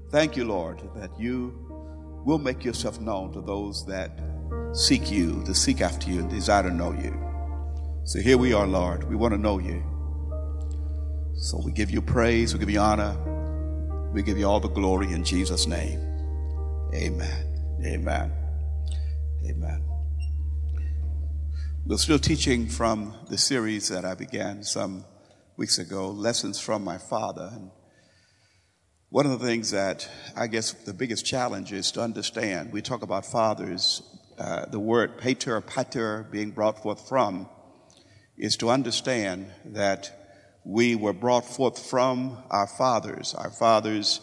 Thank you, Lord, that you will make yourself known to those that seek you, to seek after you, and desire to know you. So here we are, Lord. We want to know you. So we give you praise, we give you honor, we give you all the glory in Jesus' name. Amen. Amen. Amen. We're still teaching from the series that I began some weeks ago, Lessons from My Father. And one of the things that I guess the biggest challenge is to understand, we talk about fathers, the word pater being brought forth from, is to understand that we were brought forth from our fathers. Our fathers,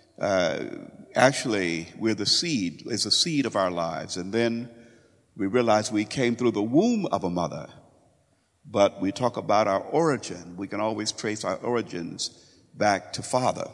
actually, we're the seed, is the seed of our lives. And then we realize we came through the womb of a mother. But we talk about our origin. We can always trace our origins back to father.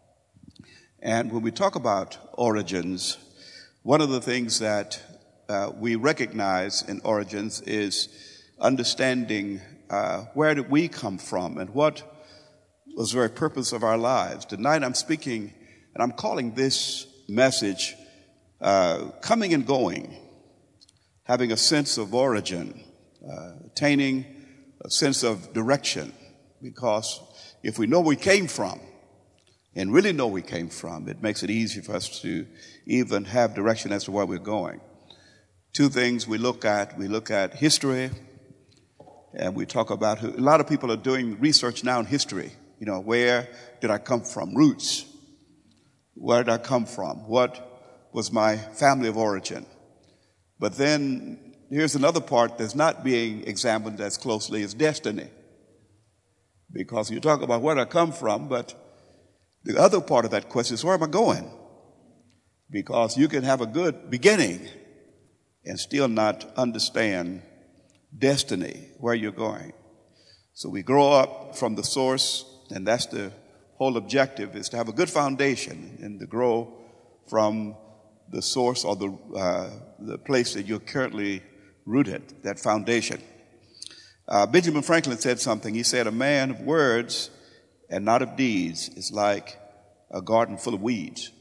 And when we talk about origins, one of the things that we recognize in origins is understanding where did we come from and what was the very purpose of our lives. Tonight I'm speaking, and I'm calling this message Coming and Going, having a sense of origin, attaining a sense of direction, because if we know where we came from, and really know we came from, it makes it easy for us to even have direction as to where we're going. Two things we look at history, and we talk about, a lot of people are doing research now in history. You know, where did I come from? Roots. Where did I come from? What was my family of origin? But then here's another part that's not being examined as closely as destiny. Because you talk about where did I come from, but the other part of that question is, where am I going? Because you can have a good beginning and still not understand destiny, where you're going. So we grow up from the source, and that's the whole objective, is to have a good foundation and to grow from the source or the place that you're currently rooted, that foundation. Benjamin Franklin said something. He said, a man of words and not of deeds is like a garden full of weeds.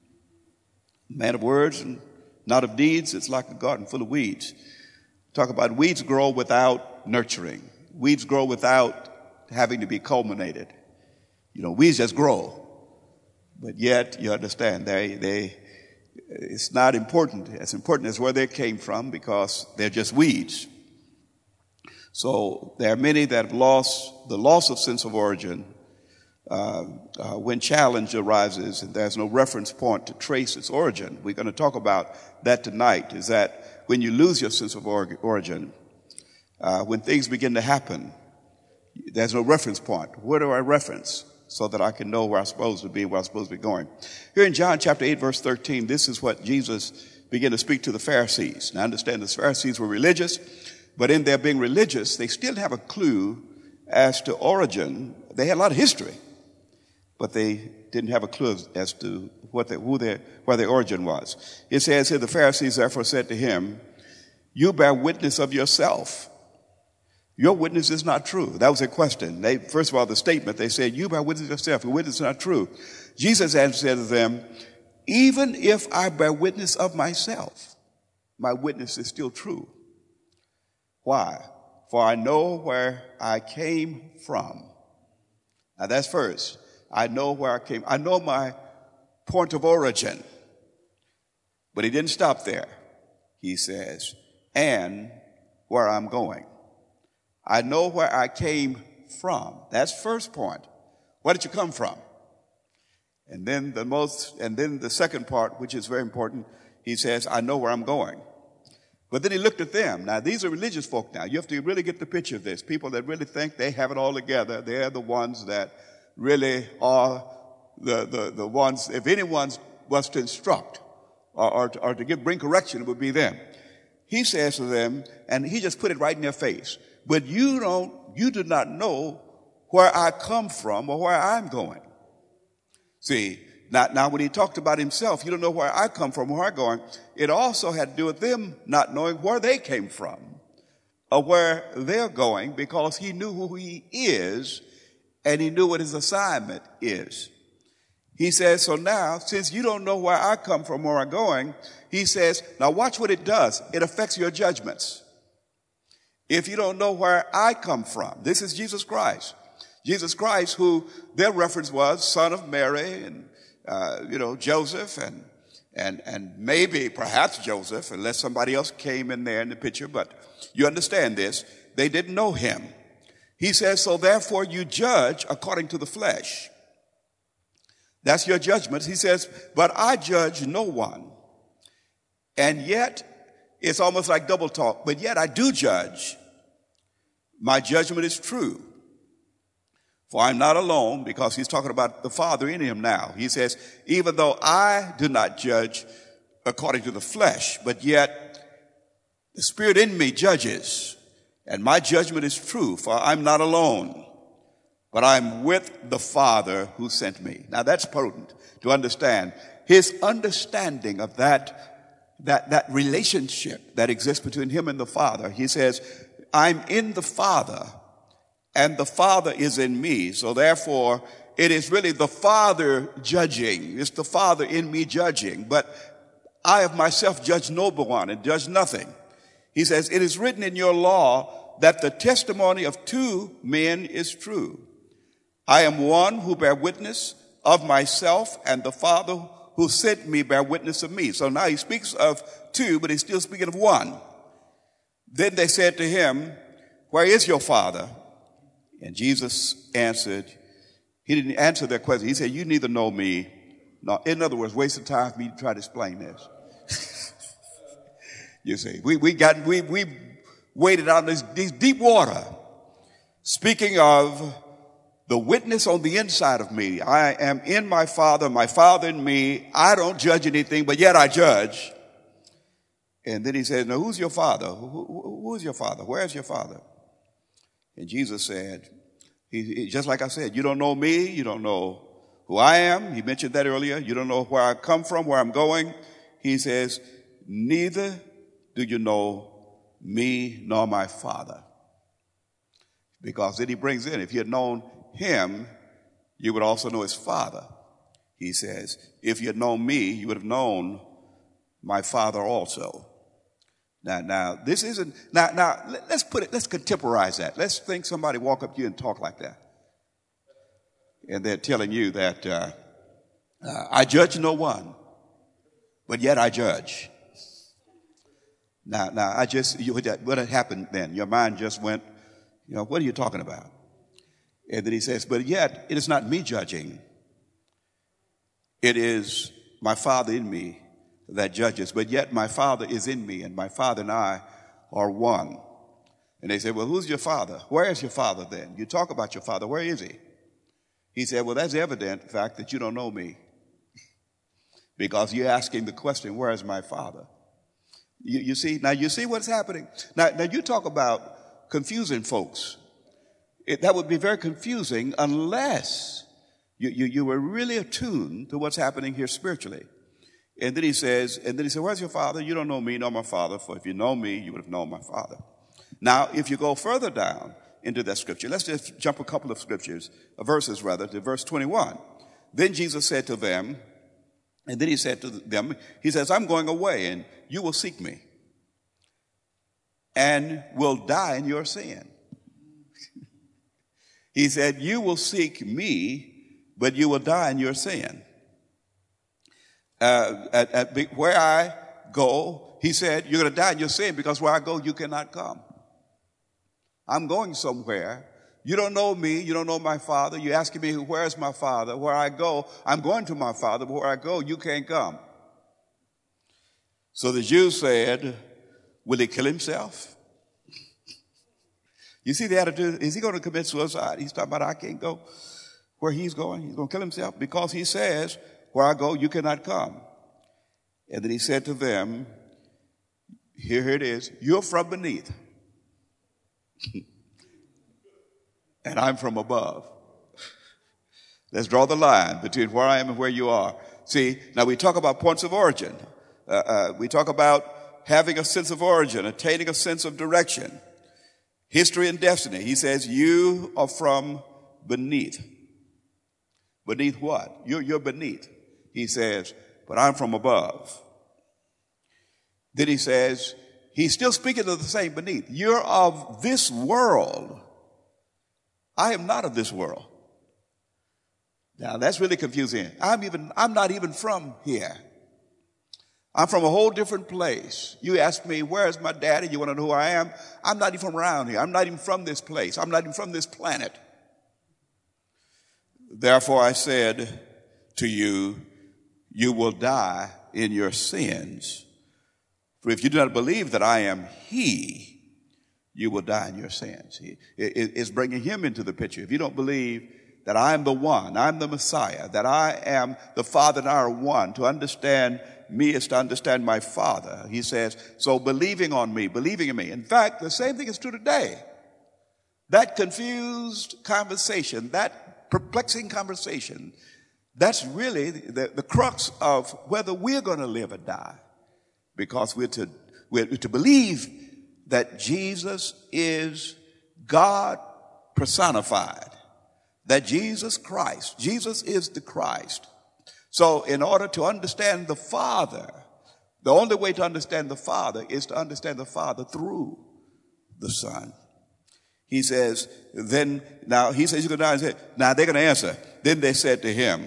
A man of words and not of deeds is like a garden full of weeds. Talk about weeds grow without nurturing. Weeds grow without having to be culminated. You know, weeds just grow. But yet, you understand, it's not important, as important as where they came from, because they're just weeds. So there are many that have lost the loss of sense of origin when challenge arises and there's no reference point to trace its origin. We're going to talk about that tonight, is that when you lose your sense of origin, when things begin to happen, there's no reference point. Where do I reference so that I can know where I'm supposed to be, where I'm supposed to be going? Here in John chapter 8, verse 13, this is what Jesus began to speak to the Pharisees. Now understand, the Pharisees were religious, but in their being religious, they still have a clue as to origin. They had a lot of history, but they didn't have a clue as to where their origin was. It says here, the Pharisees therefore said to him, you bear witness of yourself. Your witness is not true. That was a question. First of all, the statement, they said, you bear witness of yourself. Your witness is not true. Jesus answered to them, even if I bear witness of myself, my witness is still true. Why? For I know where I came from. Now that's first. I know where I came. I know my point of origin. But he didn't stop there. He says, and where I'm going. I know where I came from. That's first point. Where did you come from? And then the second part, which is very important, he says, I know where I'm going. But then he looked at them. Now, these are religious folk now. You have to really get the picture of this. People that really think they have it all together. They're the ones that really are the ones, if anyone was to instruct or to bring correction, it would be them. He says to them, and he just put it right in their face, but you do not know where I come from or where I'm going. See, now when he talked about himself, you don't know where I come from, where I'm going. It also had to do with them not knowing where they came from or where they're going, because he knew who he is and he knew what his assignment is. He says, so now, since you don't know where I come from, where I'm going, he says, now watch what it does. It affects your judgments. If you don't know where I come from, this is Jesus Christ. Jesus Christ, who their reference was son of Mary and, Joseph and maybe perhaps Joseph, unless somebody else came in there in the picture, but you understand this. They didn't know him. He says, so therefore you judge according to the flesh. That's your judgment. He says, but I judge no one. And yet, it's almost like double talk, but yet I do judge. My judgment is true. For I'm not alone, because he's talking about the Father in him now. He says, even though I do not judge according to the flesh, but yet the Spirit in me judges, and my judgment is true, for I'm not alone, but I'm with the Father who sent me. Now that's potent to understand. His understanding of that relationship that exists between him and the Father. He says, I'm in the Father, and the Father is in me. So therefore, it is really the Father judging. It's the Father in me judging. But I of myself judge no one and judge nothing. He says, it is written in your law that the testimony of two men is true. I am one who bear witness of myself, and the Father who sent me bear witness of me. So now he speaks of two, but he's still speaking of one. Then they said to him, where is your Father? And Jesus answered, he didn't answer their question. He said, you neither know me. No, in other words, waste of time for me to try to explain this. You see, we waded out in these deep water. Speaking of the witness on the inside of me, I am in my Father in me. I don't judge anything, but yet I judge. And then he said, now who's your Father? Who's your Father? Where's your Father? And Jesus said, just like I said, you don't know me. You don't know who I am. He mentioned that earlier. You don't know where I come from, where I'm going. He says, neither do you know me nor my Father. Because then he brings in, if you had known him, you would also know his Father. He says, if you had known me, you would have known my Father also. Now, this isn't, now, let's contemporize that. Let's think somebody walk up to you and talk like that. And they're telling you that, I judge no one, but yet I judge. Now, what had happened then? Your mind just went, what are you talking about? And then he says, but yet it is not me judging. It is my Father in me that judges, but yet my Father is in me, and my Father and I are one. And they said, well, who's your Father? Where is your Father then? You talk about your Father. Where is he? He said, well, that's evident, the fact that you don't know me. Because you're asking the question, where is my Father? You see what's happening? Now you talk about confusing folks. That would be very confusing unless you were really attuned to what's happening here spiritually. And then he said, where's your Father? You don't know me nor my Father, for if you know me, you would have known my Father. Now, if you go further down into that scripture, let's just jump a couple of verses to verse 21. Then Jesus said to them, and then he said to them, he says, I'm going away, and you will seek me, and will die in your sin. He said, you will seek me, but you will die in your sin. Where I go, he said, you're going to die in your sin, because where I go, you cannot come. I'm going somewhere. You don't know me. You don't know my Father. You're asking me, where's my Father? Where I go, I'm going to my Father, but where I go, you can't come. So the Jews said, will he kill himself? You see the attitude? Is he going to commit suicide? He's talking about, I can't go where he's going. He's going to kill himself because he says, where I go, you cannot come. And then he said to them, here it is, you're from beneath. And I'm from above. Let's draw the line between where I am and where you are. See, now we talk about points of origin. We talk about having a sense of origin, attaining a sense of direction, history and destiny. He says, you are from beneath. Beneath what? You're beneath. He says, but I'm from above. Then he says, he's still speaking of the same beneath. You're of this world. I am not of this world. Now that's really confusing. I'm not even from here. I'm from a whole different place. You ask me, where's my daddy? You want to know who I am? I'm not even from around here. I'm not even from this place. I'm not even from this planet. Therefore I said to you, you will die in your sins. For if you do not believe that I am he, you will die in your sins. It's bringing him into the picture. If you don't believe that I am the one, I'm the Messiah, that I am the Father and I are one, to understand me is to understand my Father. He says, so believing on me, believing in me. In fact, the same thing is true today. That confused conversation, that perplexing conversation, that's really the crux of whether we're going to live or die. Because we're to believe that Jesus is God personified. That Jesus is the Christ. So in order to understand the Father, the only way to understand the Father is to understand the Father through the Son. He says, he's going to die and say, now they're going to answer. Then they said to him,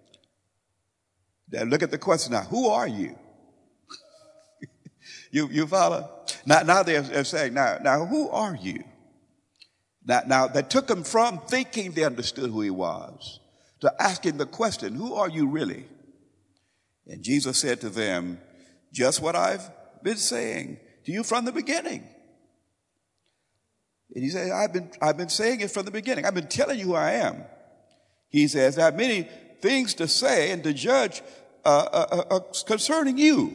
now look at the question now, who are you? You follow? Now they're saying, now who are you? Now that took them from thinking they understood who he was to asking the question, who are you really? And Jesus said to them, just what I've been saying to you from the beginning. And he said, I've been saying it from the beginning. I've been telling you who I am. He says, I have many things to say and to judge concerning you.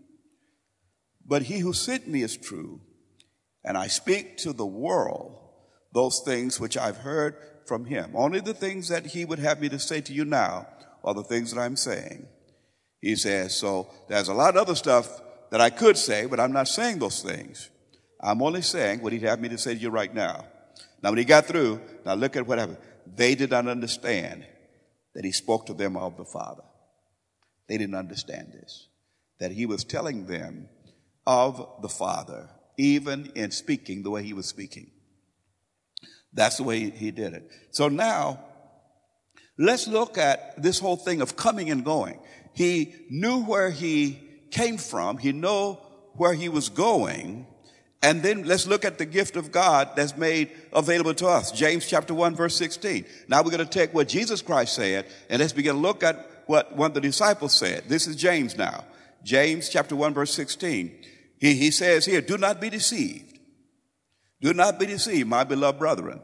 But he who sent me is true, and I speak to the world those things which I've heard from him. Only the things that he would have me to say to you now are the things that I'm saying. He says, so there's a lot of other stuff that I could say, but I'm not saying those things. I'm only saying what he'd have me to say to you right now. Now, when he got through, now look at what happened. They did not understand that he spoke to them of the Father. They didn't understand this, that he was telling them of the Father, even in speaking the way he was speaking. That's the way he did it. So now, let's look at this whole thing of coming and going. He knew where he came from. He knew where he was going. And then let's look at the gift of God that's made available to us. James chapter 1, verse 16. Now we're going to take what Jesus Christ said, and let's begin to look at what one of the disciples said. This is James now. James chapter 1, verse 16. He says here, do not be deceived. Do not be deceived, my beloved brethren.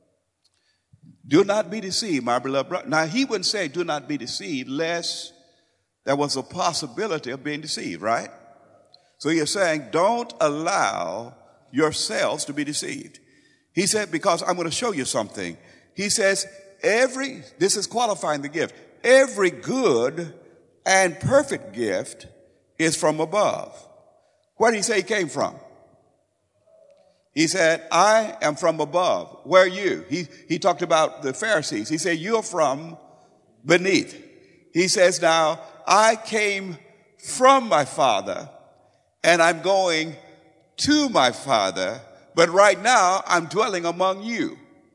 Do not be deceived, my beloved brethren. Now, he wouldn't say do not be deceived lest there was a possibility of being deceived, right? So he is saying don't allow yourselves to be deceived. He said, because I'm going to show you something. He says, this is qualifying the gift. Every good and perfect gift is from above. Where did he say he came from? He said, I am from above. Where are you? He talked about the Pharisees. He said, you're from beneath. He says, now, I came from my Father, and I'm going to my Father, but right now, I'm dwelling among you.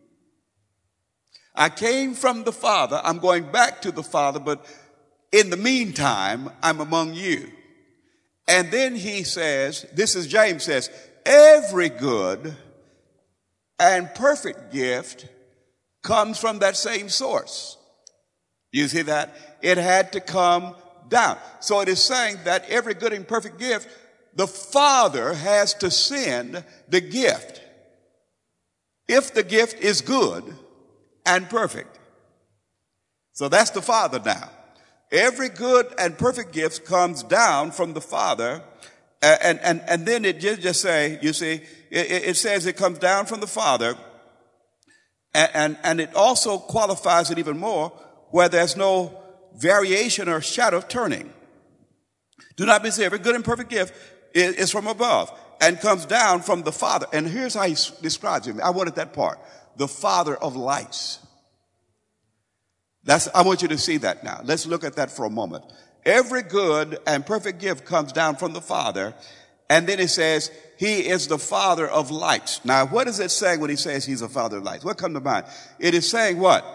I came from the Father, I'm going back to the Father, but in the meantime, I'm among you. And then he says, this is James says, every good and perfect gift comes from that same source. You see that? It had to come down. So it is saying that every good and perfect gift, the Father has to send the gift. If the gift is good and perfect. So that's the Father now. Every good and perfect gift comes down from the Father. And then it just say, you see, it says it comes down from the Father. And it also qualifies it even more where there's no variation or shadow of turning. Do not be deceived. Every good and perfect gift is from above and comes down from the Father. And here's how he describes him. I wanted that part. The Father of lights. I want you to see that now. Let's look at that for a moment. Every good and perfect gift comes down from the Father. And then it says, he is the Father of lights. Now, what is it saying when he says he's a Father of lights? What comes to mind? It is saying what?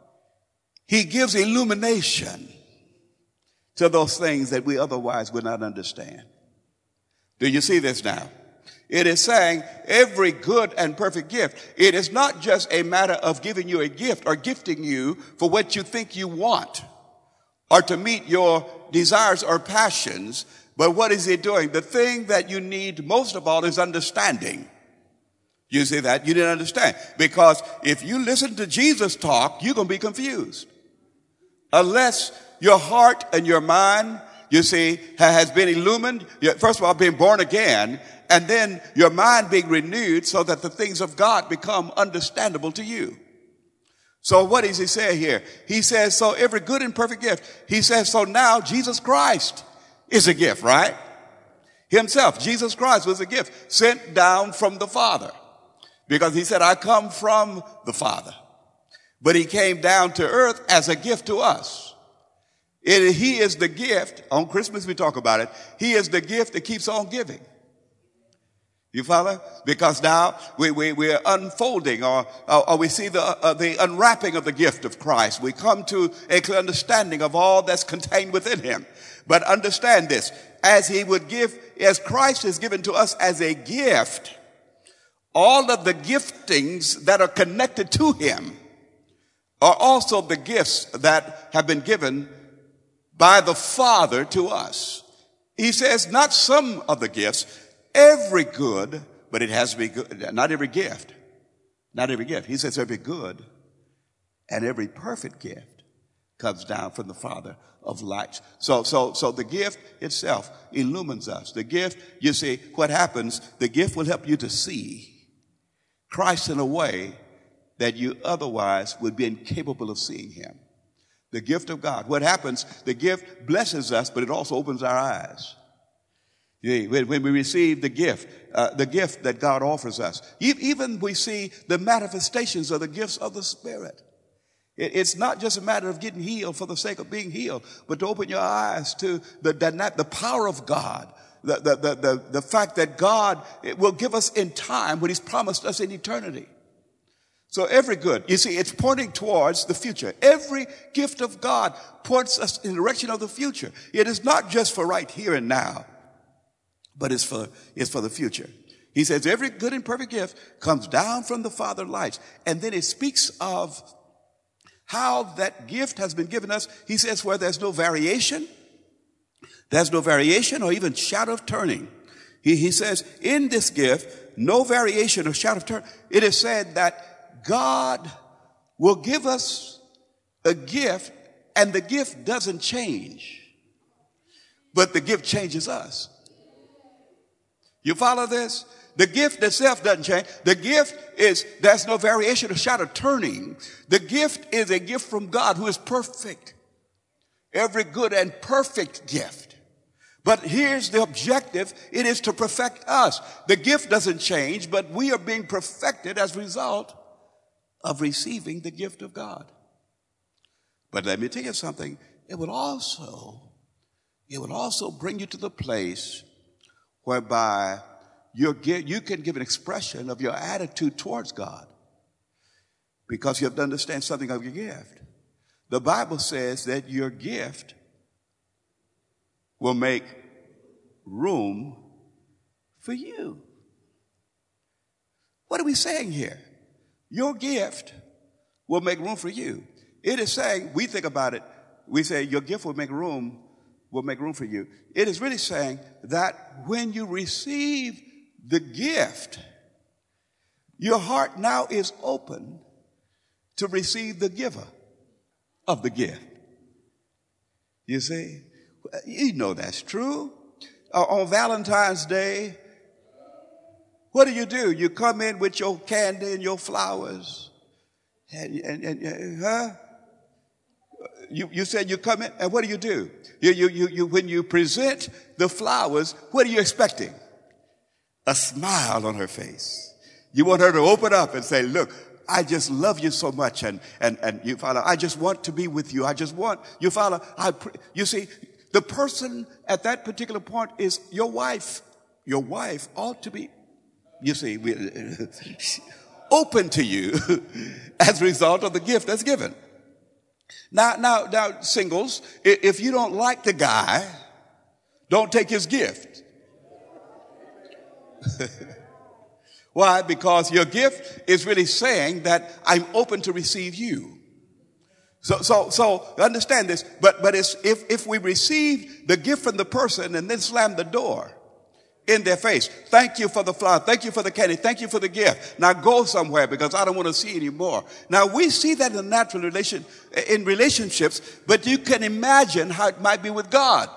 He gives illumination to those things that we otherwise would not understand. Do you see this now? It is saying every good and perfect gift. It is not just a matter of giving you a gift or gifting you for what you think you want or to meet your desires or passions. But what is he doing? The thing that you need most of all is understanding. You see that? You didn't understand. Because if you listen to Jesus talk, you're going to be confused. Unless your heart and your mind, you see, has been illumined. First of all, being born again, and then your mind being renewed so that the things of God become understandable to you. So what does he say here? He says, so every good and perfect gift. He says, so now Jesus Christ is a gift, right? Himself, Jesus Christ was a gift sent down from the Father. Because he said, I come from the Father. But he came down to earth as a gift to us. He is the gift. On Christmas we talk about it. He is the gift that keeps on giving. You follow? Because now we're unfolding or we see the unwrapping of the gift of Christ. We come to a clear understanding of all that's contained within him. But understand this, as Christ is given to us as a gift, all of the giftings that are connected to him are also the gifts that have been given by the Father to us. He says not some of the gifts, every good, but it has to be good. Not every gift. Not every gift. He says every good and every perfect gift comes down from the Father of lights. So the gift itself illumines us. The gift, you see, what happens, the gift will help you to see Christ in a way that you otherwise would be incapable of seeing him. The gift of God. What happens, the gift blesses us, but it also opens our eyes. When we receive the gift that God offers us, even we see the manifestations of the gifts of the Spirit. It's not just a matter of getting healed for the sake of being healed, but to open your eyes to the power of God, the fact that God will give us in time what he's promised us in eternity. So every good, you see, it's pointing towards the future. Every gift of God points us in the direction of the future. It is not just for right here and now, but it's for the future. He says every good and perfect gift comes down from the Father of lights. And then it speaks of how that gift has been given us. He says where there's no variation or even shadow of turning. He says in this gift, no variation or shadow of turning. It is said that God will give us a gift and the gift doesn't change, but the gift changes us. You follow this? The gift itself doesn't change. The gift there's no variation or shadow of turning. The gift is a gift from God who is perfect. Every good and perfect gift. But here's the objective. It is to perfect us. The gift doesn't change, but we are being perfected as a result of receiving the gift of God. But let me tell you something. It would also bring you to the place whereby you can give an expression of your attitude towards God because you have to understand something of your gift. The Bible says that your gift will make room for you. What are we saying here? Your gift will make room for you. It is saying, we think about it, we say your gift will make room for you. It is really saying that when you receive the gift, your heart now is open to receive the giver of the gift. You see? You know that's true. On Valentine's Day, what do? You come in with your candy and your flowers. You said you come in, and what do? You when you present the flowers, what are you expecting? A smile on her face. You want her to open up and say, look, I just love you so much. And you, Father, I just want to be with you. I just want you, Father. You see, the person at that particular point is your wife. Your wife ought to be, you see, open to you as a result of the gift that's given. Now, singles, if you don't like the guy, don't take his gift. Why? Because your gift is really saying that I'm open to receive you. So understand this. But it's if we receive the gift from the person and then slam the door in their face. Thank you for the flower. Thank you for the candy. Thank you for the gift. Now go somewhere because I don't want to see anymore. Now we see that in natural in relationships, but you can imagine how it might be with God.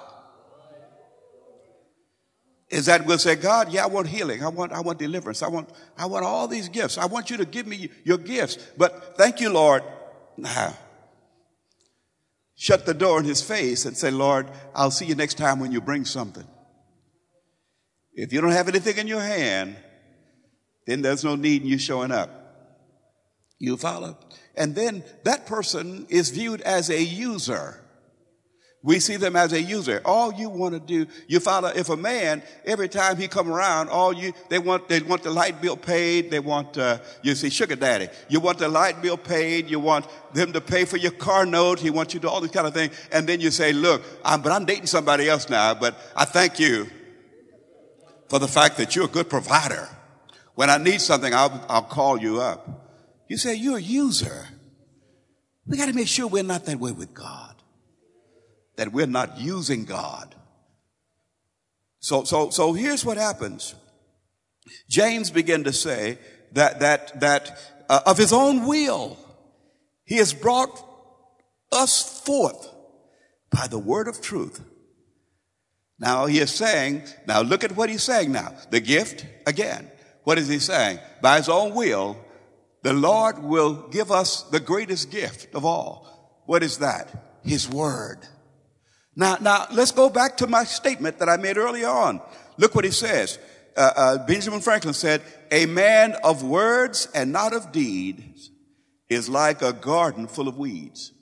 Is that we'll say, God, yeah, I want healing. I want deliverance. I want all these gifts. I want you to give me your gifts. But thank you, Lord. Now, shut the door in his face and say, Lord, I'll see you next time when you bring something. If you don't have anything in your hand, then there's no need in you showing up. You follow? And then that person is viewed as a user. We see them as a user. All you want to do, you follow, if a man, every time he come around, they want the light bill paid. They want, you see, sugar daddy. You want the light bill paid. You want them to pay for your car note. He wants you to do all this kind of thing. And then you say, look, I'm dating somebody else now, but I thank you for the fact that you're a good provider. When I need something, I'll call you up. You say, you're a user. We got to make sure we're not that way with God. That we're not using God. So here's what happens. James began to say that of his own will, he has brought us forth by the word of truth. Now he is saying, now look at what he's saying now. The gift, again, what is he saying? By his own will, the Lord will give us the greatest gift of all. What is that? His word. Now, let's go back to my statement that I made earlier on. Look what he says. Benjamin Franklin said, a man of words and not of deeds is like a garden full of weeds.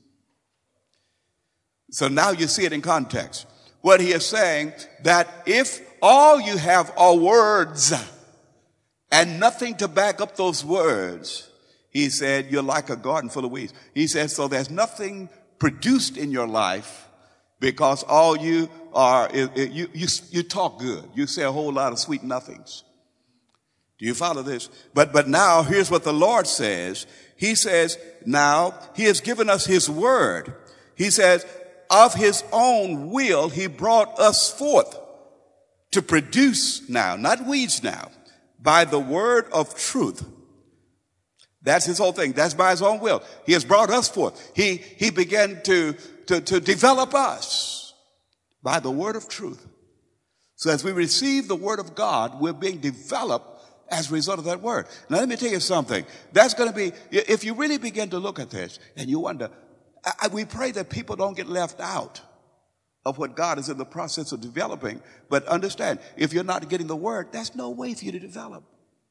So now you see it in context. What he is saying, that if all you have are words and nothing to back up those words, he said, you're like a garden full of weeds. He said, so there's nothing produced in your life because all you are, you talk good. You say a whole lot of sweet nothings. Do you follow this? But now here's what the Lord says. He says, now he has given us his word. He says, of his own will, he brought us forth to produce now, not weeds now, by the word of truth. That's his whole thing. That's by his own will. He has brought us forth. He began to develop us by the word of truth. So as we receive the word of God, we're being developed as a result of that word. Now let me tell you something. That's going to be, if you really begin to look at this and you wonder, we pray that people don't get left out of what God is in the process of developing. But understand, if you're not getting the word, there's no way for you to develop.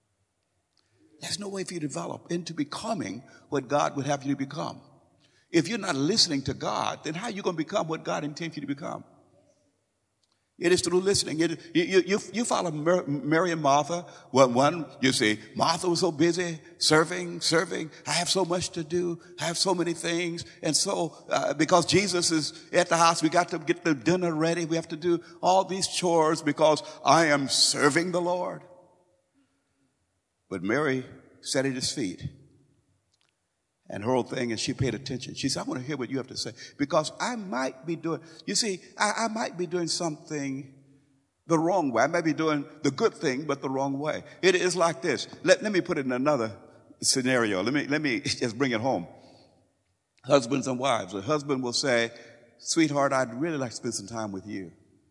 There's no way for you to develop into becoming what God would have you to become. If you're not listening to God, then how are you going to become what God intends you to become? It is through listening. You follow Mary and Martha. Well, you see, Martha was so busy serving. I have so much to do. I have so many things. And so, because Jesus is at the house, we got to get the dinner ready. We have to do all these chores because I am serving the Lord. But Mary sat at his feet. And her whole thing, and she paid attention. She said, I want to hear what you have to say. Because I might be doing, you see, I might be doing something the wrong way. I might be doing the good thing, but the wrong way. It is like this. Let me put it in another scenario. Let me just bring it home. Husbands and wives. A husband will say, sweetheart, I'd really like to spend some time with you.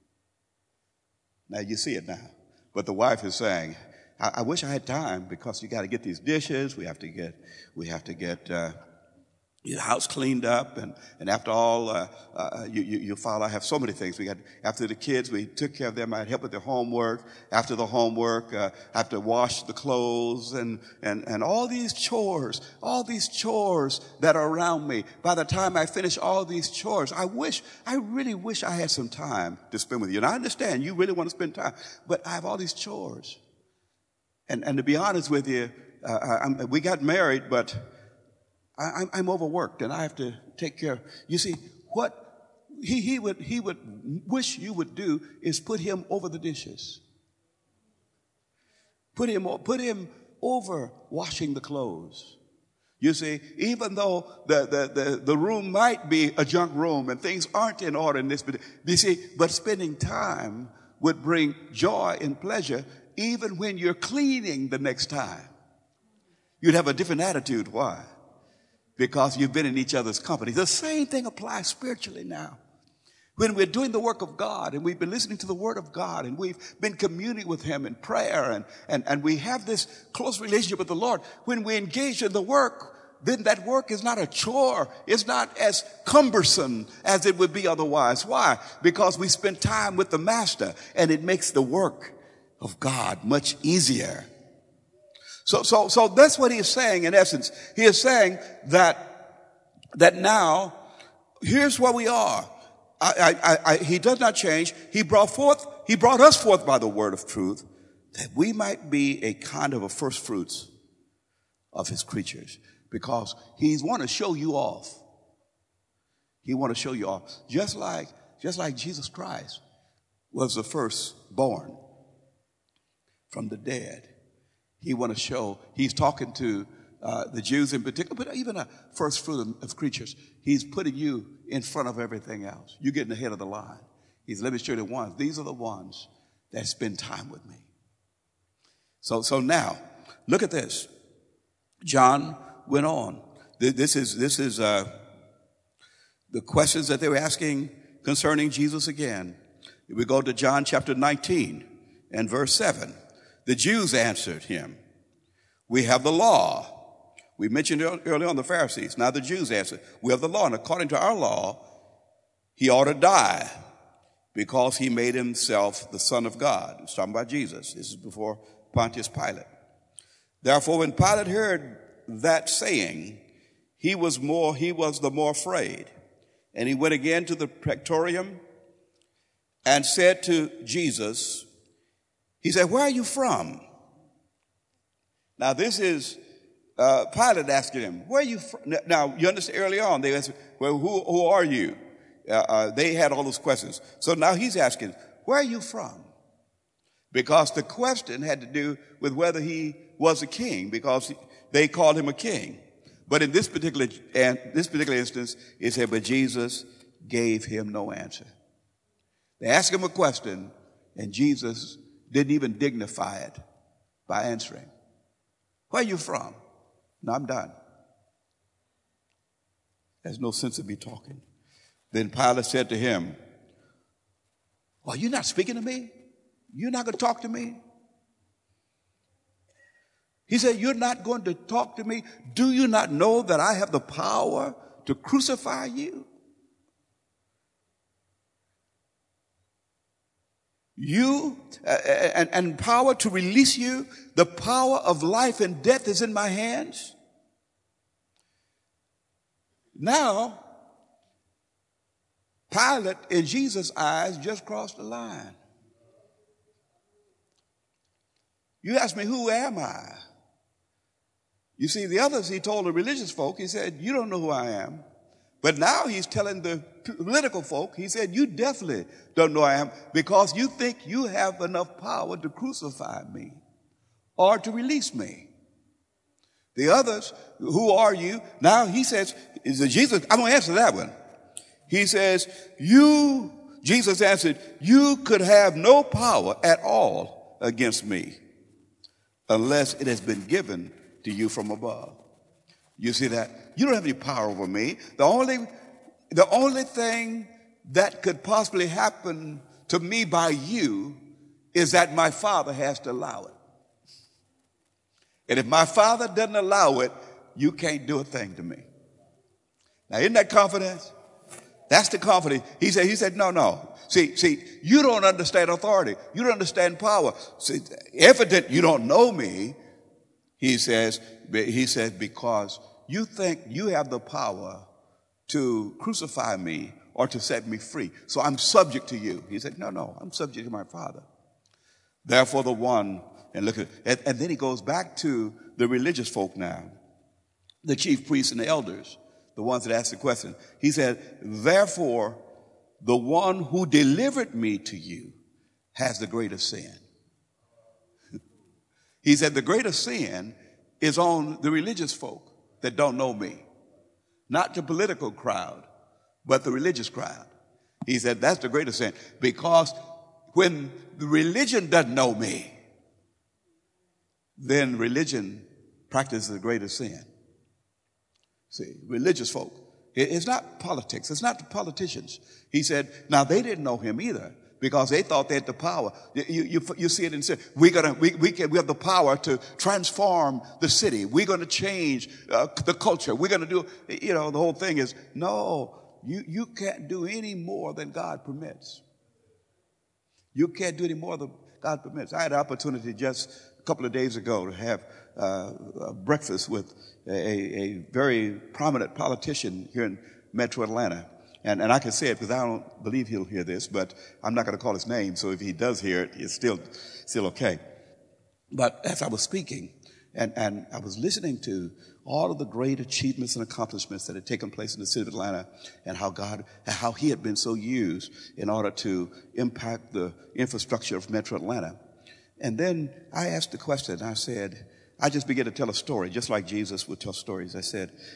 Now you see it now. But the wife is saying, I wish I had time because you got to get these dishes. We have to get your house cleaned up, and after all, you follow. I have so many things. After the kids, we took care of them. I'd help with their homework. After the homework, I have to wash the clothes and all these chores that are around me. By the time I finish all these chores, I really wish I had some time to spend with you. And I understand you really want to spend time, but I have all these chores. And to be honest with you, we got married, but I'm overworked and I have to take care. You see, what he would wish you would do is put him over the dishes. Put him over washing the clothes. You see, even though the room might be a junk room and things aren't in order in this, but spending time would bring joy and pleasure even when you're cleaning the next time. You'd have a different attitude. Why? Because you've been in each other's company. The same thing applies spiritually now. When we're doing the work of God and we've been listening to the Word of God and we've been communing with Him in prayer and we have this close relationship with the Lord, when we engage in the work, then that work is not a chore. It's not as cumbersome as it would be otherwise. Why? Because we spend time with the Master and it makes the work of God much easier. So that's what he is saying in essence. He is saying that now, here's where we are. He does not change. He brought us forth by the word of truth, that we might be a kind of a first fruits of his creatures. Because he want to show you off. He want to show you off. Just like Jesus Christ was the firstborn from the dead. He want to show, he's talking to the Jews in particular, but even a first fruit of creatures. He's putting you in front of everything else. You're getting ahead of the line. Let me show you the ones. These are the ones that spend time with me. So now, look at this. John went on. This is the questions that they were asking concerning Jesus again. We go to John chapter 19 and verse 7. The Jews answered him, we have the law. We mentioned earlier on the Pharisees. Now the Jews answered, we have the law. And according to our law, he ought to die because he made himself the Son of God. It's talking about Jesus. This is before Pontius Pilate. Therefore, when Pilate heard that saying, he was the more afraid. And he went again to the praetorium and said to Jesus, he said, where are you from? Now this is Pilate asking him, where are you from? Now you understand early on they asked, well, who are you? They had all those questions. So now he's asking, where are you from? Because the question had to do with whether he was a king, because they called him a king. But in this particular instance, it said, but Jesus gave him no answer. They asked him a question, and Jesus didn't even dignify it by answering. Where are you from? No, I'm done. There's no sense of me talking. Then Pilate said to him, well, you're not speaking to me? You're not going to talk to me? He said, you're not going to talk to me? Do you not know that I have the power to crucify you? You and power to release you. The power of life and death is in my hands. Now, Pilate, in Jesus' eyes, just crossed the line. You ask me, who am I? You see, the others, he told the religious folk, he said, you don't know who I am. But now he's telling the political folk, he said, you definitely don't know who I am because you think you have enough power to crucify me or to release me. The others, who are you? Now he says, is it Jesus? I'm going to answer that one. He says, Jesus answered, you could have no power at all against me unless it has been given to you from above. You see that? You don't have any power over me. The only thing that could possibly happen to me by you is that my Father has to allow it. And if my Father doesn't allow it, you can't do a thing to me. Now, isn't that confidence? That's the confidence. He said, no. See, you don't understand authority. You don't understand power. See, evident you don't know me, he says, because you think you have the power to crucify me or to set me free. So I'm subject to you. He said, no, I'm subject to my Father. Therefore the one, and look at it, and then he goes back to the religious folk now, the chief priests and the elders, the ones that asked the question. He said, therefore, the one who delivered me to you has the greatest sin. He said the greatest sin is on the religious folk that don't know me. Not the political crowd, but the religious crowd. He said that's the greatest sin, because when the religion doesn't know me, then religion practices the greatest sin. See, religious folk. It's not politics. It's not the politicians. He said, now they didn't know him either because they thought they had the power. You see it in the city. We have the power to transform the city. We're going to change the culture. We're going to do, the whole thing is, no, you can't do any more than God permits. You can't do any more than God permits. I had an opportunity just a couple of days ago to have breakfast with a very prominent politician here in Metro Atlanta. And I can say it because I don't believe he'll hear this, but I'm not going to call his name, so if he does hear it, it's still okay. But as I was speaking, and I was listening to all of the great achievements and accomplishments that had taken place in the city of Atlanta, and how he had been so used in order to impact the infrastructure of Metro Atlanta. And then I asked the question, I just began to tell a story, just like Jesus would tell stories. I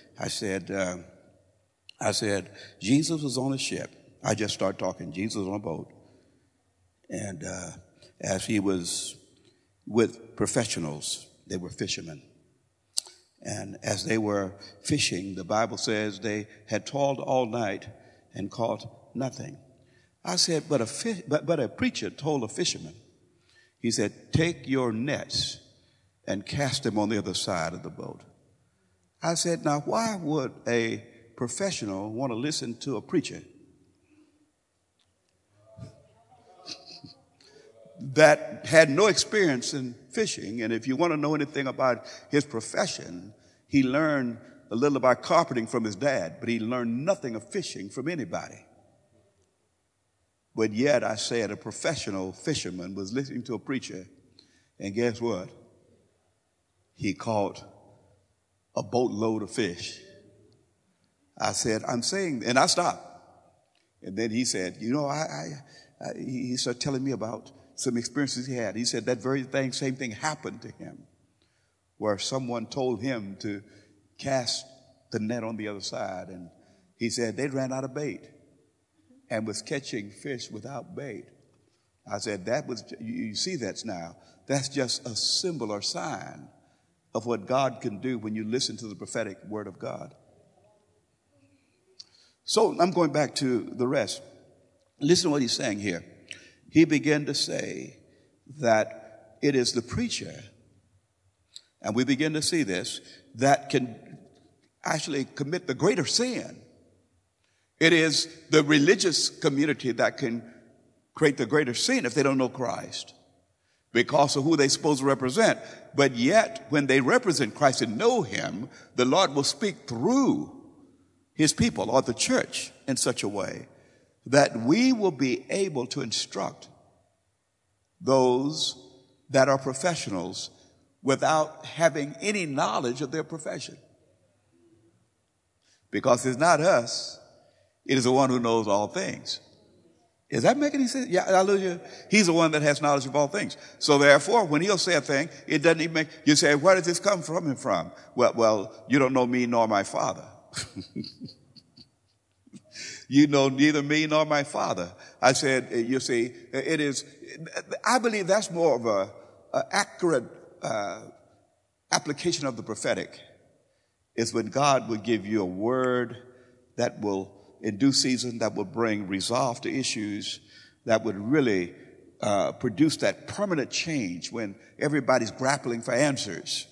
said, Jesus was on a ship. I just started talking. Jesus was on a boat. And as he was with professionals, they were fishermen. And as they were fishing, the Bible says they had toiled all night and caught nothing. I said, but a preacher told a fisherman, he said, take your nets and cast them on the other side of the boat. I said, now why would a professional want to listen to a preacher that had no experience in fishing? And if you want to know anything about his profession, he learned a little about carpenting from his dad, but he learned nothing of fishing from anybody. But yet I said a professional fisherman was listening to a preacher, and guess what? He caught a boatload of fish. I said, I'm saying, and I stopped. And then he said, he started telling me about some experiences he had. He said that same thing happened to him, where someone told him to cast the net on the other side. And he said they ran out of bait and was catching fish without bait. I said, you see that's now. That's just a symbol or sign of what God can do when you listen to the prophetic word of God. So I'm going back to the rest. Listen to what he's saying here. He began to say that it is the preacher, and we begin to see this, that can actually commit the greater sin. It is the religious community that can create the greater sin if they don't know Christ, because of who they're supposed to represent. But yet, when they represent Christ and know him, the Lord will speak through his people or the church in such a way that we will be able to instruct those that are professionals without having any knowledge of their profession. Because it's not us, it is the one who knows all things. Is that making any sense? Yeah, hallelujah. He's the one that has knowledge of all things. So therefore, when he'll say a thing, it doesn't even you say, where does this come from him from? Well, you don't know me nor my Father. You know neither me nor my Father. I said, you see, I believe that's more of a accurate application of the prophetic. Is when God will give you a word that will, in due season, that will bring resolve to issues, that would really produce that permanent change when everybody's grappling for answers.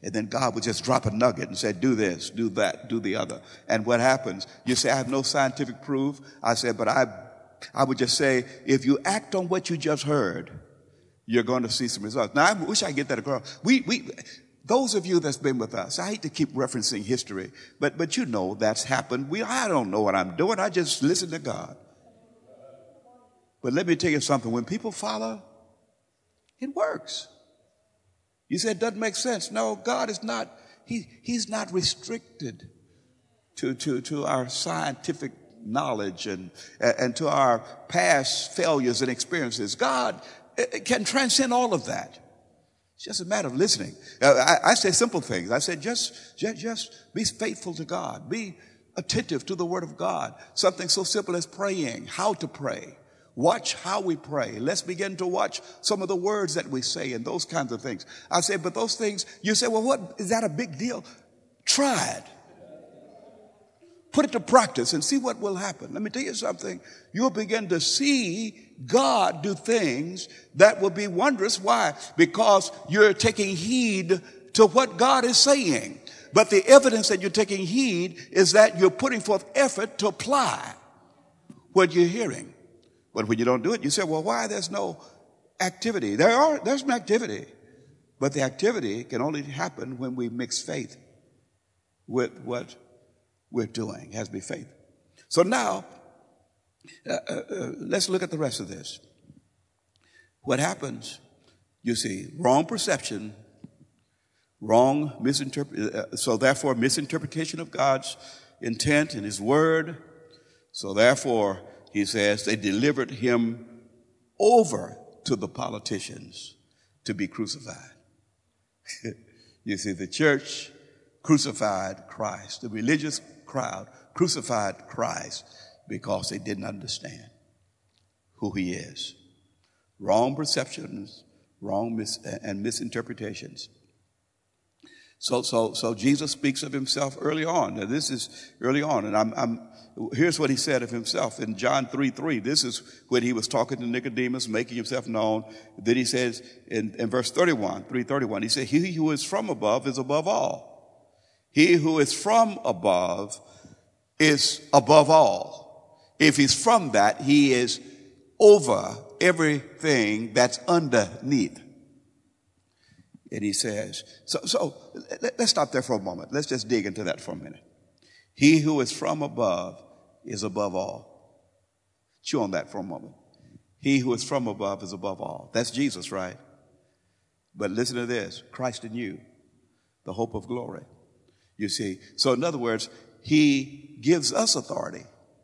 And then God would just drop a nugget and say, do this, do that, do the other. And what happens? You say, I have no scientific proof. I said, but I would just say, if you act on what you just heard, you're going to see some results. Now, I wish I could get that across. Those of you that's been with us, I hate to keep referencing history, but you know that's happened. I don't know what I'm doing. I just listen to God. But let me tell you something. When people follow, it works. You say it doesn't make sense. No, God is not, he's not restricted to our scientific knowledge and to our past failures and experiences. God can transcend all of that. It's just a matter of listening. I say simple things. I said just be faithful to God. Be attentive to the Word of God. Something so simple as praying, how to pray. Watch how we pray. Let's begin to watch some of the words that we say and those kinds of things. I say, but those things, you say, well, what is that a big deal? Try it. Put it to practice and see what will happen. Let me tell you something. You'll begin to see God do things that will be wondrous. Why? Because you're taking heed to what God is saying. But the evidence that you're taking heed is that you're putting forth effort to apply what you're hearing. But when you don't do it, you say, well, why? There's no activity. There's an activity. But the activity can only happen when we mix faith with what we're doing. It has to be faith. So now, let's look at the rest of this. What happens, you see, wrong perception, so therefore misinterpretation of God's intent and His Word. So therefore, he says, they delivered him over to the politicians to be crucified. You see, the church crucified Christ. The religious crowd crucified Christ because they didn't understand who he is. Wrong perceptions, and misinterpretations. So Jesus speaks of himself early on. Now this is early on, and here's what he said of himself in John 3:3. This is when he was talking to Nicodemus, making himself known. Then he says in verse 3:31, he said, he who is from above is above all. He who is from above is above all. If he's from that, he is over everything that's underneath. And he says, so let's stop there for a moment. Let's just dig into that for a minute. He who is from above is above all. Chew on that for a moment. He who is from above is above all. That's Jesus, right? But listen to this. Christ in you, the hope of glory. You see, so in other words, he gives us authority.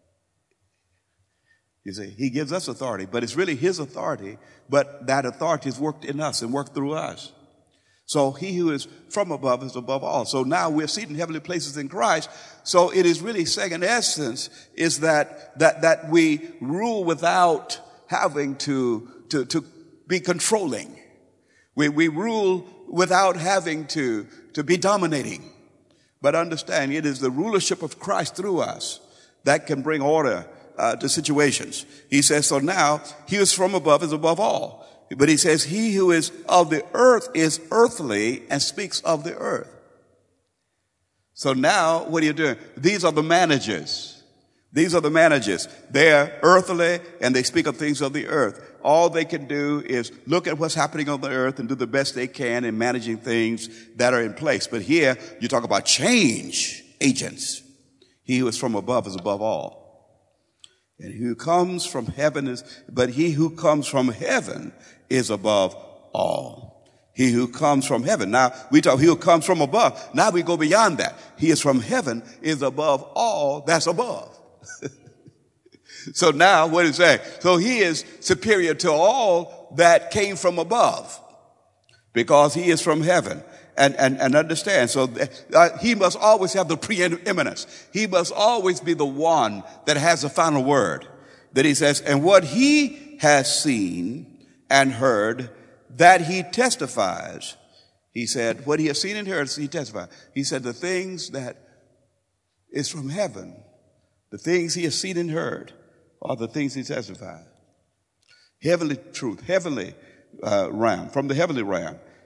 You see, he gives us authority, but it's really his authority, but that authority is worked in us and worked through us. So he who is from above is above all. So now we're seated in heavenly places in Christ. So it is really saying, in essence, is that we rule without having to be controlling. We rule without having to be dominating. But understand, it is the rulership of Christ through us that can bring order to situations. He says, so now he who is from above is above all. But he says, he who is of the earth is earthly and speaks of the earth. So now, what are you doing? These are the managers. These are the managers. They're earthly and they speak of things of the earth. All they can do is look at what's happening on the earth and do the best they can in managing things that are in place. But here, you talk about change agents. He who is from above is above all. And he who comes from heaven is above all. He who comes from heaven. Now, we talk, he who comes from above. Now we go beyond that. He is from heaven is above all that's above. So now, what is that? So he is superior to all that came from above because he is from heaven. And understand. So he must always have the preeminence. He must always be the one that has the final word. That he says, and what he has seen and heard, that he testifies. He said, what he has seen and heard, he testifies. He said, the things that is from heaven, the things he has seen and heard, are the things he testifies. Heavenly truth, heavenly realm, from the heavenly realm.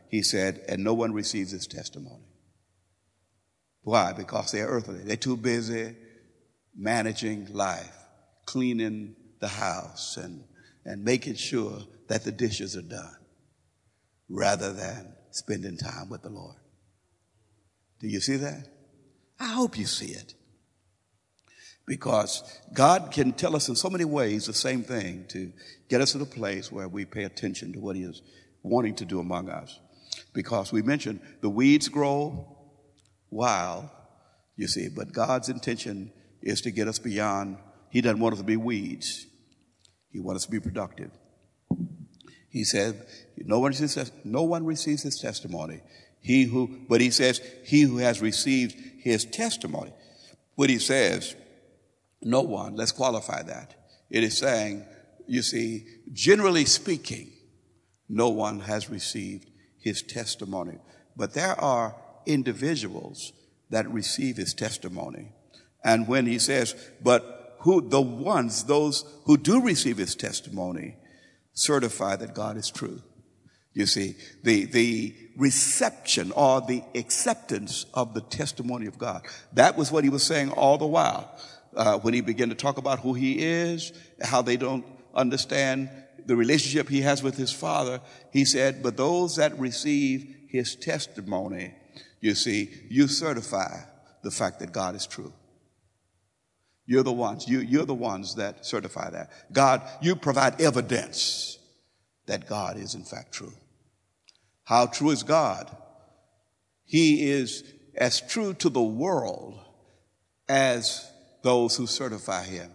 he said, and no one receives his testimony. Why? Because they're earthly. They're too busy managing life, cleaning the house, and making sure that the dishes are done, rather than spending time with the Lord. Do you see that? I hope you see it. Because God can tell us in so many ways the same thing to get us to the place where we pay attention to what he is wanting to do among us. Because we mentioned the weeds grow wild, you see, but God's intention is to get us beyond. He doesn't want us to be weeds. He wants us to be productive. He said, no one receives his testimony. But he says, he who has received his testimony. What he says, no one, let's qualify that. It is saying, you see, generally speaking, no one has received his testimony. But there are individuals that receive his testimony. And when he says, but those who do receive his testimony, certify that God is true. You see, the reception or the acceptance of the testimony of God. That was what he was saying all the while. When he began to talk about who he is, how they don't understand the relationship he has with his Father, he said, but those that receive his testimony, you see, you certify the fact that God is true. You're the ones. You're the ones that certify that. God, you provide evidence that God is in fact true. How true is God? He is as true to the world as those who certify him.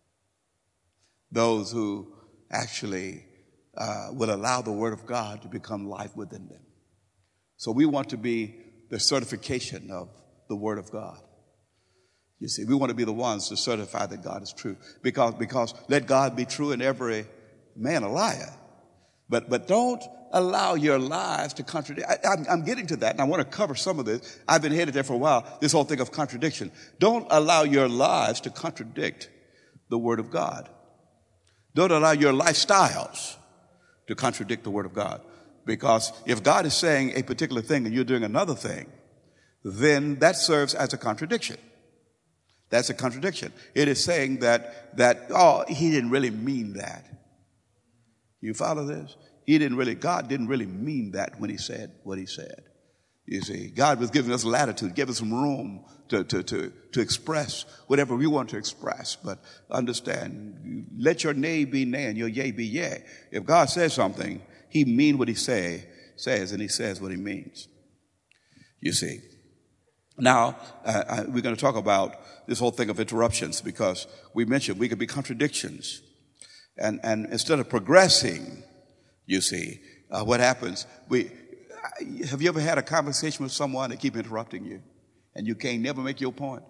Those who actually will allow the word of God to become life within them. So we want to be the certification of the word of God. You see, we want to be the ones to certify that God is true. Because let God be true and every man a liar. But don't allow your lives to contradict. I'm getting to that, and I want to cover some of this. I've been headed there for a while, this whole thing of contradiction. Don't allow your lives to contradict the word of God. Don't allow your lifestyles to contradict the word of God. Because if God is saying a particular thing and you're doing another thing, then that serves as a contradiction. That's a contradiction. It is saying that he didn't really mean that. You follow this? God didn't really mean that when he said what he said. You see, God was giving us latitude, giving us some room to express whatever we want to express. But understand, let your nay be nay and your yea be yea. If God says something, he means what he says, and he says what he means. You see. Now, we're going to talk about this whole thing of interruptions, because we mentioned we could be contradictions. And instead of progressing, you see, what happens? Have you ever had a conversation with someone that keep interrupting you and you can't never make your point?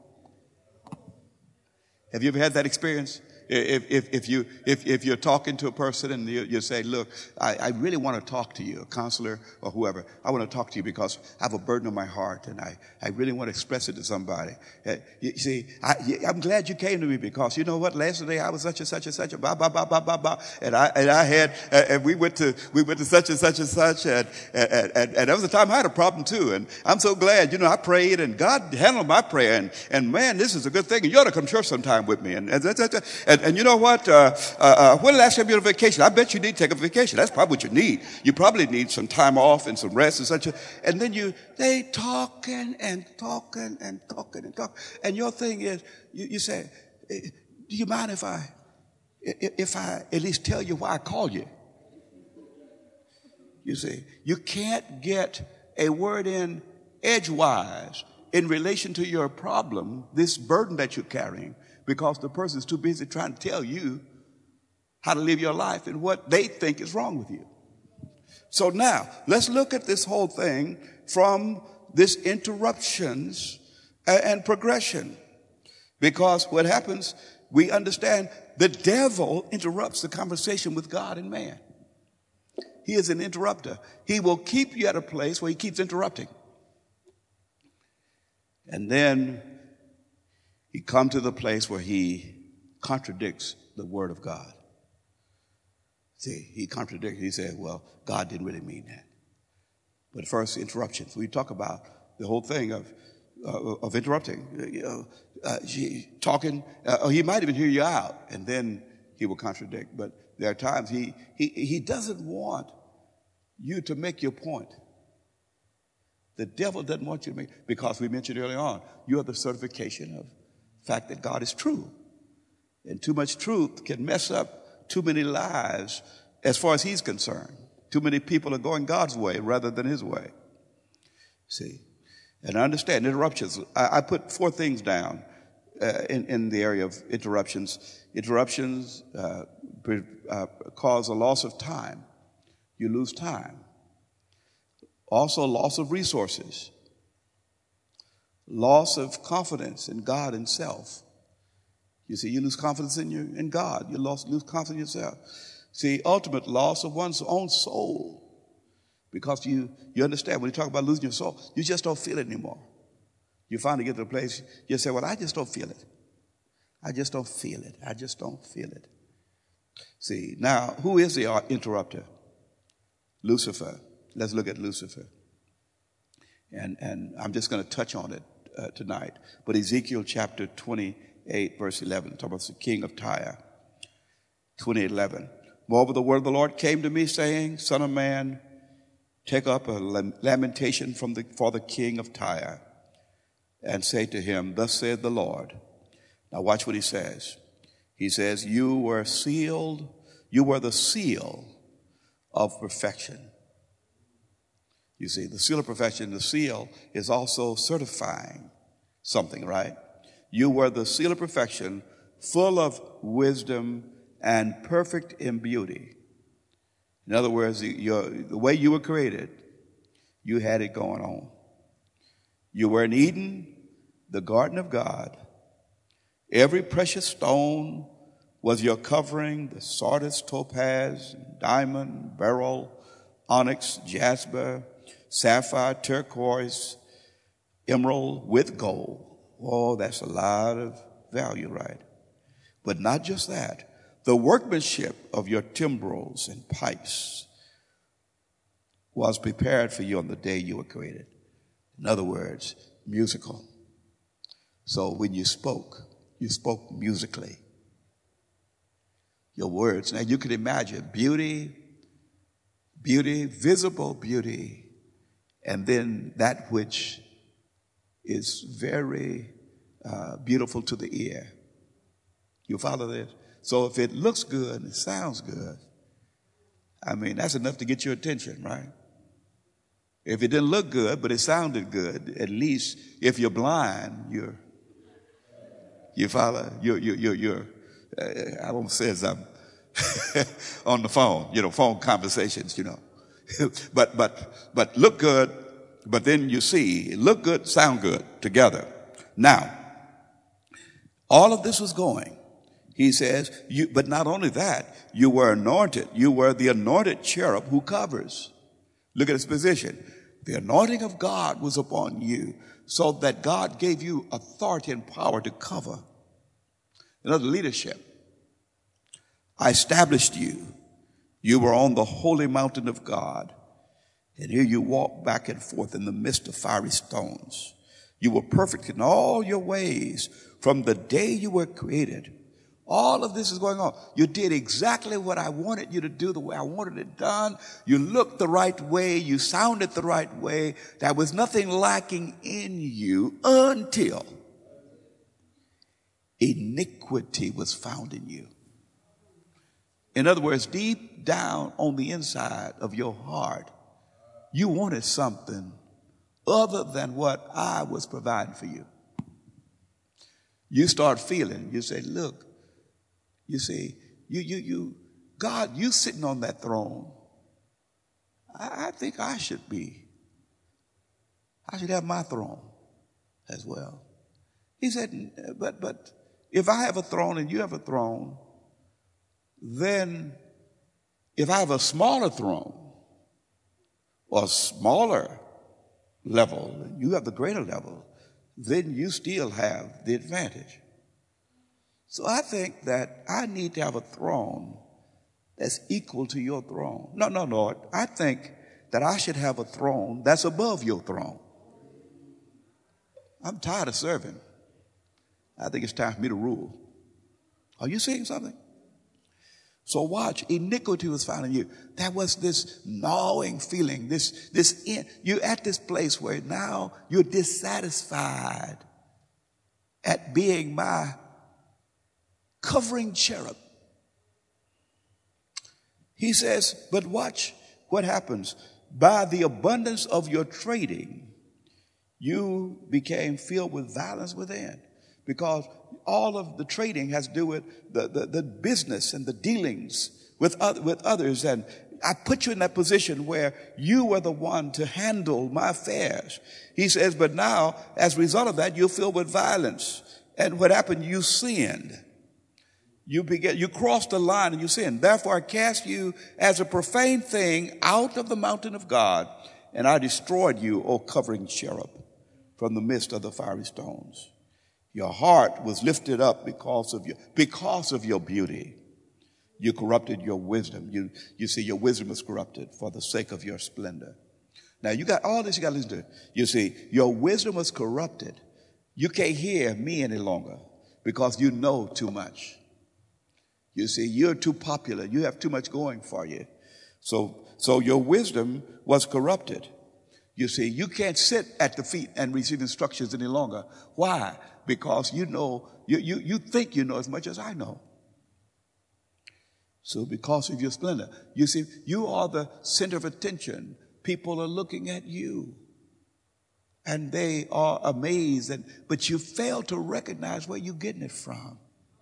Have you ever had that experience? If you're talking to a person and you say, look, I really want to talk to you, a counselor or whoever. I want to talk to you because I have a burden on my heart and I really want to express it to somebody. You see, I'm glad you came to me because you know what? Last day I was such and such and such, blah, blah, blah, blah, blah, blah. And we went to such and such and such. And there was a time I had a problem too. And I'm so glad, I prayed and God handled my prayer. And man, this is a good thing. And you ought to come to church sometime with me. And you know what? When the last time you were on vacation? I bet you need to take a vacation. That's probably what you need. You probably need some time off and some rest and such. And then they talking and talking and talking and talking. And your thing is, you say, do you mind if I at least tell you why I called you? You see, you can't get a word in edgewise in relation to your problem, this burden that you're carrying, because the person is too busy trying to tell you how to live your life and what they think is wrong with you. So now, let's look at this whole thing from this interruptions and progression. Because what happens, we understand the devil interrupts the conversation with God and man. He is an interrupter. He will keep you at a place where he keeps interrupting. And then he comes to the place where he contradicts the word of God. See, he contradicts. He said, well, God didn't really mean that. But first, interruptions. We talk about the whole thing of interrupting. Talking, he might even hear you out, and then he will contradict. But there are times he doesn't want you to make your point. The devil doesn't want you to make, because we mentioned earlier on, you are the certification of the fact that God is true. And too much truth can mess up too many lives as far as he's concerned. Too many people are going God's way rather than his way. See? And I understand interruptions. I put 4 things down in the area of interruptions. Interruptions cause a loss of time. You lose time. Also, loss of resources. Loss of confidence in God and self. You see, you lose confidence in God. You lose confidence in yourself. See, ultimate loss of one's own soul. Because you understand, when you talk about losing your soul, you just don't feel it anymore. You finally get to a place, you say, well, I just don't feel it. I just don't feel it. I just don't feel it. See, now, who is the interrupter? Lucifer. Let's look at Lucifer. And I'm just going to touch on it tonight. But Ezekiel chapter 28, verse 11, talk about the king of Tyre. 28:11. Moreover, the word of the Lord came to me, saying, Son of man, take up a lamentation for the king of Tyre, and say to him, Thus saith the Lord. Now watch what he says. He says, you were the seal of perfection. You see, the seal of perfection, the seal is also certifying something, right? You were the seal of perfection, full of wisdom and perfect in beauty. In other words, the way you were created, you had it going on. You were in Eden, the garden of God. Every precious stone was your covering, the sardius, topaz, diamond, beryl, onyx, jasper, sapphire, turquoise, emerald with gold. Oh, that's a lot of value, right? But not just that. The workmanship of your timbrels and pipes was prepared for you on the day you were created. In other words, musical. So when you spoke musically. Your words. Now you can imagine beauty, visible beauty, and then that which is very beautiful to the ear. You follow this? So if it looks good and it sounds good, I mean, that's enough to get your attention, right? If it didn't look good, but it sounded good, at least if you're blind, you follow, I almost says I'm on the phone, phone conversations, but look good, but then you see, look good, sound good together. Now, all of this was going. He says, but not only that, you were anointed. You were the anointed cherub who covers. Look at his position. The anointing of God was upon you so that God gave you authority and power to cover. Another leadership. I established you. You were on the holy mountain of God. And here you walk back and forth in the midst of fiery stones. You were perfect in all your ways from the day you were created. All of this is going on. You did exactly what I wanted you to do, the way I wanted it done. You looked the right way. You sounded the right way. There was nothing lacking in you until iniquity was found in you. In other words, deep down on the inside of your heart, you wanted something other than what I was providing for you. You start feeling, you say, look, you see, God, you sitting on that throne. I think I should have my throne as well. He said, but if I have a throne and you have a throne, then if I have a smaller throne or a smaller level, and you have the greater level, then you still have the advantage. So I think that I need to have a throne that's equal to your throne. No, Lord. I think that I should have a throne that's above your throne. I'm tired of serving. I think it's time for me to rule. Are you seeing something? So watch, iniquity was found in you. That was this gnawing feeling, you're at this place where now you're dissatisfied at being my covering cherub. He says, but watch what happens. By the abundance of your trading, you became filled with violence within. Because all of the trading has to do with the business and the dealings with others. And I put you in that position where you were the one to handle my affairs. He says, but now, as a result of that, you're filled with violence. And what happened? You sinned. You crossed the line and you sinned. Therefore, I cast you as a profane thing out of the mountain of God, and I destroyed you, O covering cherub, from the midst of the fiery stones. Your heart was lifted up because of your beauty. You corrupted your wisdom. You see, your wisdom was corrupted for the sake of your splendor. Now, you got all this you got to listen to. You see, your wisdom was corrupted. You can't hear me any longer because you know too much. You see, you're too popular. You have too much going for you. So your wisdom was corrupted. You see, you can't sit at the feet and receive instructions any longer. Why? Because you know, you think you know as much as I know. So because of your splendor, you see, you are the center of attention. People are looking at you. And they are amazed, but you fail to recognize where you're getting it from.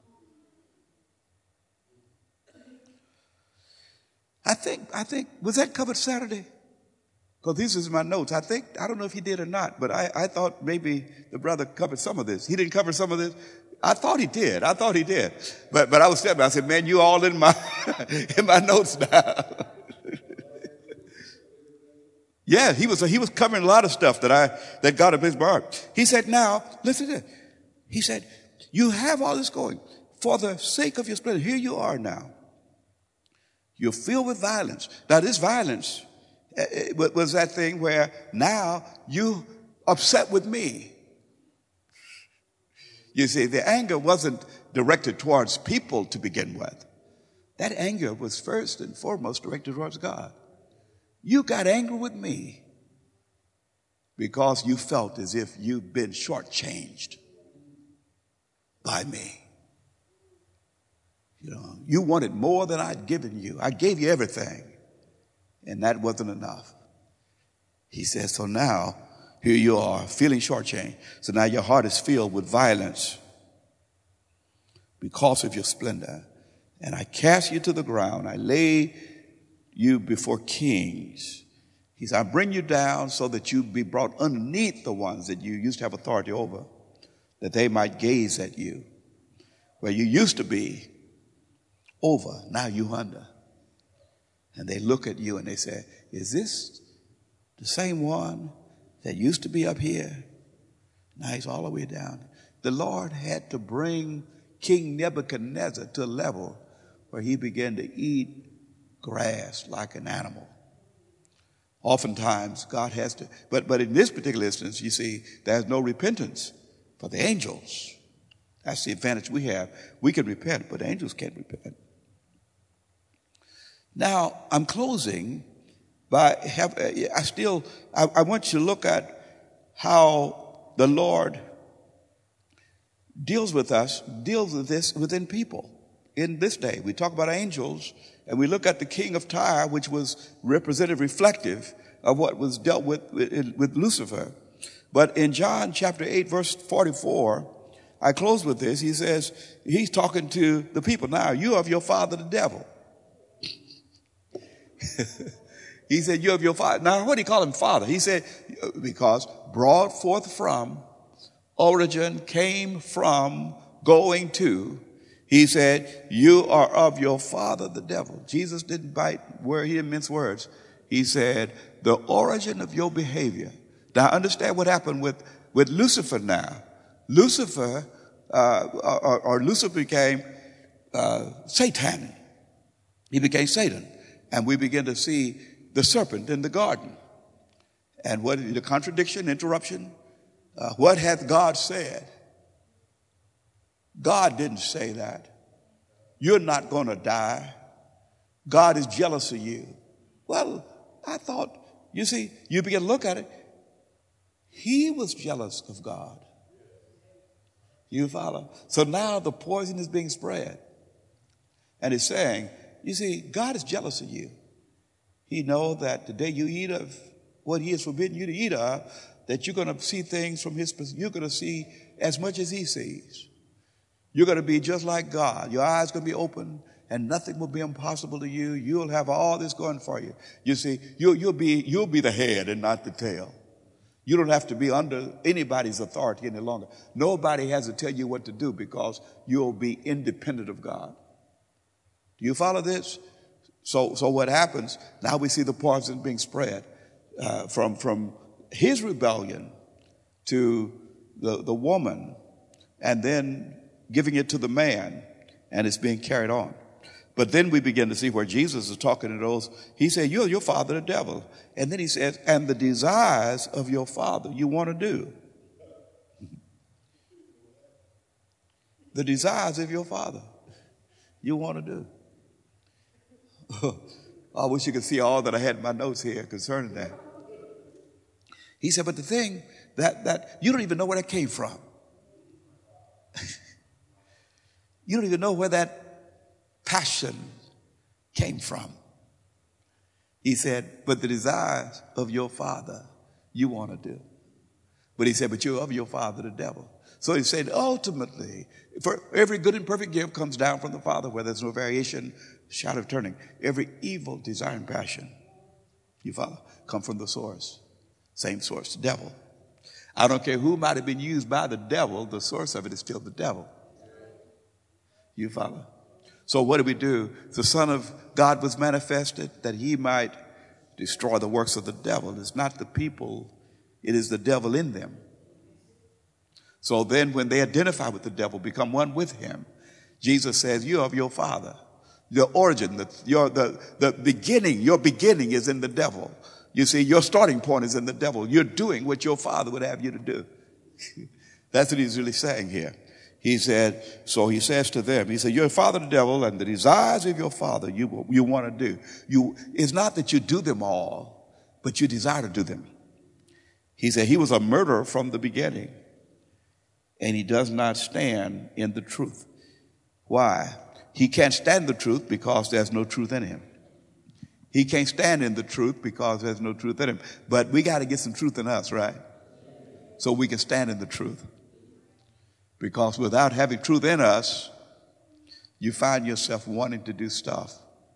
I think, was that covered Saturday? Because this is my notes. I don't know if he did or not, but I thought maybe the brother covered some of this. He didn't cover some of this. I thought he did. But I was stepping. I said, man, you all in my, in my notes now. Yeah, he was covering a lot of stuff that God had placed by heart. He said, now, listen to this. He said, you have all this going for the sake of your splendor. Here you are now. You're filled with violence. Now, this violence was that thing where now you upset with me. You see, the anger wasn't directed towards people to begin with. That anger was first and foremost directed towards God. You got angry with me because you felt as if you'd been shortchanged by me. You know, you wanted more than I'd given you. I gave you everything, and that wasn't enough. He says, so now, here you are, feeling shortchanged. So now your heart is filled with violence because of your splendor. And I cast you to the ground. I lay you before kings. He said, I bring you down so that you be brought underneath the ones that you used to have authority over, that they might gaze at you. Where you used to be over, now you under. And they look at you and they say, is this the same one that used to be up here? Now he's all the way down. The Lord had to bring King Nebuchadnezzar to a level where he began to eat grass like an animal. Oftentimes God has to, but in this particular instance, you see, there's no repentance for the angels. That's the advantage we have. We can repent, but angels can't repent. Now, I'm closing by, I want you to look at how the Lord deals with this within people. In this day, we talk about angels, and we look at the king of Tyre, which was representative, reflective of what was dealt with Lucifer. But in John chapter 8, verse 44, I close with this. He says, he's talking to the people. Now, you of your father, the devil. He said, you of your father. Now, what do you call him father? He said, because brought forth from, origin, came from, going to. He said, you are of your father, the devil. Jesus didn't he didn't mince words. He said, the origin of your behavior. Now, understand what happened with Lucifer now. Lucifer became Satan. He became Satan. And we begin to see the serpent in the garden. And what the contradiction, interruption? What hath God said? God didn't say that. You're not going to die. God is jealous of you. Well, I thought, you see, you begin to look at it. He was jealous of God. You follow? So now the poison is being spread. And it's saying, you see, God is jealous of you. He knows that the day you eat of what he has forbidden you to eat of, that you're going to see things from his perspective. You're going to see as much as he sees. You're going to be just like God. Your eyes going to be open and nothing will be impossible to you. You'll have all this going for you. You see, you'll be the head and not the tail. You don't have to be under anybody's authority any longer. Nobody has to tell you what to do because you'll be independent of God. Do you follow this? So what happens? Now we see the poison being spread from his rebellion to the woman, and then giving it to the man, and it's being carried on. But then we begin to see where Jesus is talking to those. He said, you're your father, the devil. And then he says, and the desires of your father you want to do. The desires of your father you want to do. I wish you could see all that I had in my notes here concerning that. He said, but the thing that you don't even know where that came from. You don't even know where that passion came from. He said, but the desires of your father you want to do. But he said, but you're of your father, the devil. So he said, ultimately, for every good and perfect gift comes down from the Father, where there's no variation, shadow of turning. Every evil desire and passion, you follow, come from the source. Same source, the devil. I don't care who might have been used by the devil, the source of it is still the devil. You follow? So what do? The Son of God was manifested that he might destroy the works of the devil. It's not the people, it is the devil in them. So then when they identify with the devil, become one with him, Jesus says, you're of your father. Your origin, the beginning, your beginning is in the devil. You see, your starting point is in the devil. You're doing what your father would have you to do. That's what he's really saying here. He said, so he says to them, he said, you're father the devil, and the desires of your father you want to do. It's not that you do them all, but you desire to do them. He said he was a murderer from the beginning, and he does not stand in the truth. Why? He can't stand the truth because there's no truth in him. He can't stand in the truth because there's no truth in him. But we got to get some truth in us, right? So we can stand in the truth. Because without having truth in us, you find yourself wanting to do stuff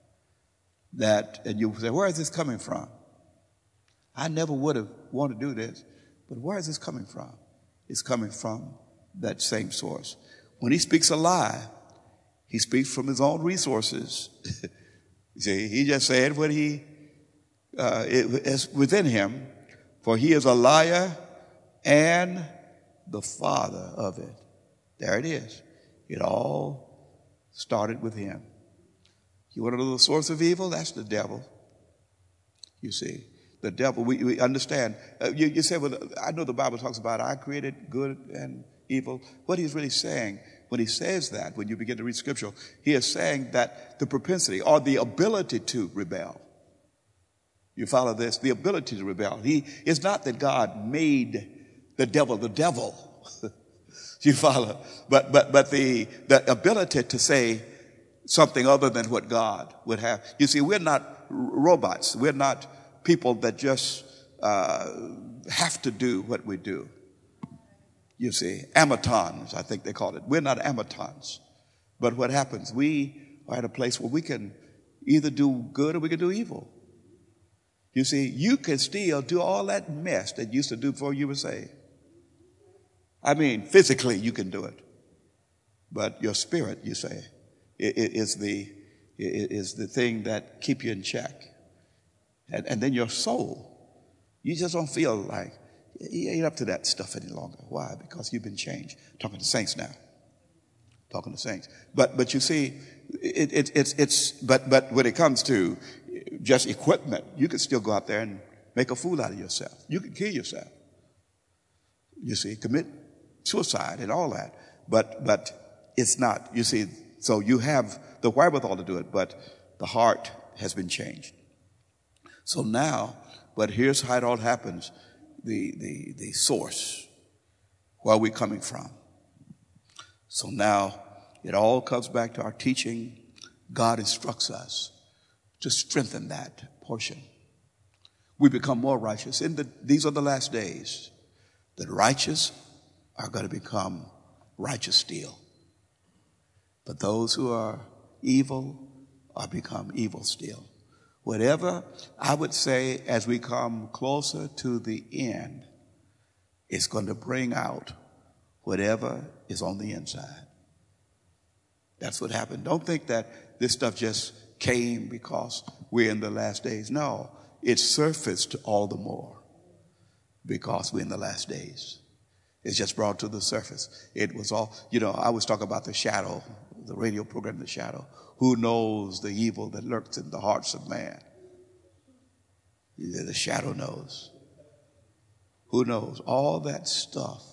and you say, where is this coming from? I never would have wanted to do this, but where is this coming from? It's coming from that same source. When he speaks a lie, he speaks from his own resources. See, he just said what it is within him, for he is a liar and the father of it. There it is. It all started with him. You want to know the source of evil? That's the devil. You see, the devil, we understand. You say, well, I know the Bible talks about I created good and evil. What he's really saying, when he says that, when you begin to read scripture, he is saying that the propensity or the ability to rebel. You follow this? The ability to rebel. It's not that God made the devil. You follow? But the ability to say something other than what God would have. You see, we're not robots. We're not people that just have to do what we do. You see, amatons, I think they call it. We're not amatons. But what happens? We are at a place where we can either do good or we can do evil. You see, you can still do all that mess that you used to do before you were saved. I mean, physically you can do it. But your spirit, you say, is the thing that keep you in check. And then your soul, you just don't feel like you ain't up to that stuff any longer. Why? Because you've been changed. Talking to saints now. Talking to saints. But you see, but when it comes to just equipment, you could still go out there and make a fool out of yourself. You could kill yourself. You see, commit suicide and all that. But it's not, you see, so you have the wherewithal to do it, but the heart has been changed. So now, but here's how it all happens. The source, where are we coming from? So now it all comes back to our teaching. God instructs us to strengthen that portion. We become more righteous. These are the last days. The righteous are going to become righteous still. But those who are evil are become evil still. Whatever, I would say, as we come closer to the end, it's going to bring out whatever is on the inside. That's what happened. Don't think that this stuff just came because we're in the last days. No, it surfaced all the more because we're in the last days. It's just brought to the surface. It was all, I was talking about The Shadow, the radio program The Shadow. Who knows the evil that lurks in the hearts of man? The shadow knows. Who knows? All that stuff